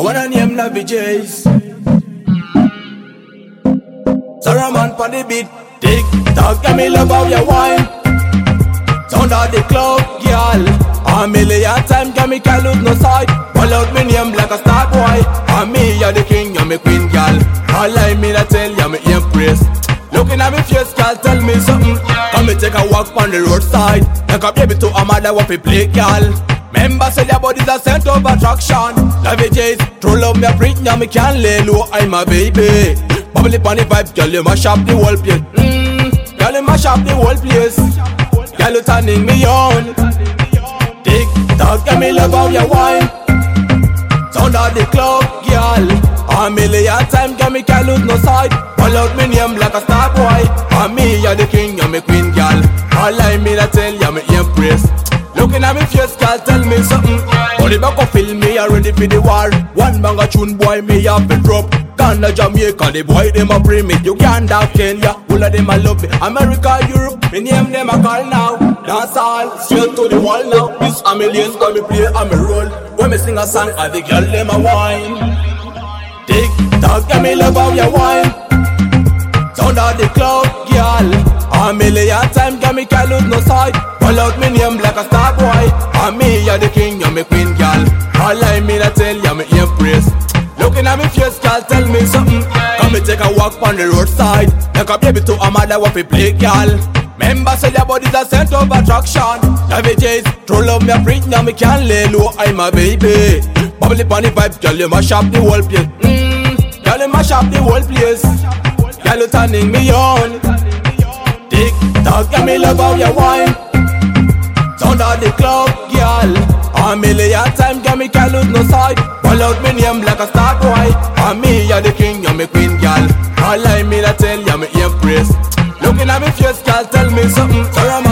wanna name Lavi J's. Saraman for the beat. Tick tock, get me love how you wine. Sound of the club, girl. A million times, get me can't lose no sight. Call out me name like a star boy. And me, you're the king, you're my queen, girl. All I mean, I tell you, me impress. Looking at me face, girl, tell me something. Come me take a walk on the roadside. Like a baby to a mother, what we play, girl. Members say your body's a center of attraction. Lavi J's, true love me a print, yeah, me can't lay low, I'm a baby. Bubbly bunny vibes, girl, you mash up the whole place. Girl, you mash up the whole place. Girl, you turning me on. Tick tock, get me love how you wine. Sound of the club, girl. A million times, get me can't lose no sight. Call out me name like a star boy. And me, you're the king, you're my queen, girl. All I mean, I tell you, me impress. Looking at me face, girl, tell me something. Only back up feel me, I ready for the war. One bang a tune, boy, me have to drop. Ghana, Jamaica, the boy, them a bring me. Uganda, Kenya, all of them a love me. America, Europe, me name them a call now. Dance all, straight to the wall now. This a millions, call me play, I'm a roll. When me sing a song, I the girl, them a wine. Tick tock, get me love how you wine. Sound of the club, girl. A million times, get me can't lose no sight. Call out me name like a star boy. And me, you're the king, you're my queen, girl. All I mean, I tell you, me impress. Looking at me face, girl, tell me something. Come me take a walk on the roadside. Like a baby to a mother, what we play, girl. Members say your body's a center of attraction. Lavi J's, true love me a print, now me can't lay low, I'm a baby. Bubbly bunny vibes, girl, you mash up the whole place. Girl, you mash up the whole place. Girl, you turning me on. Tick tock, get me love how you wine. Sound of the club, girl. A million times, get me can't lose no sight. Call out me name like a star boy. And me, you're the king, you're my queen, girl. All I mean, I tell you, me impress. Looking at me face, girl, tell me something. Sorry,